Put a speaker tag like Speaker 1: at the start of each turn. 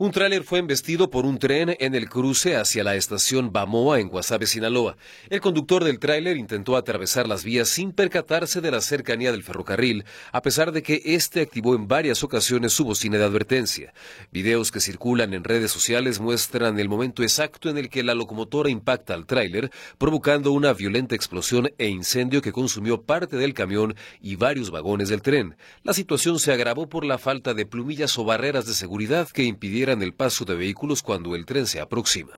Speaker 1: Un tráiler fue embestido por un tren en el cruce hacia la estación Bamoa en Guasave, Sinaloa. El conductor del tráiler intentó atravesar las vías sin percatarse de la cercanía del ferrocarril, a pesar de que éste activó en varias ocasiones su bocina de advertencia. Videos que circulan en redes sociales muestran el momento exacto en el que la locomotora impacta al tráiler, provocando una violenta explosión e incendio que consumió parte del camión y varios vagones del tren. La situación se agravó por la falta de plumillas o barreras de seguridad que impidieran el paso de vehículos cuando el tren se aproxima.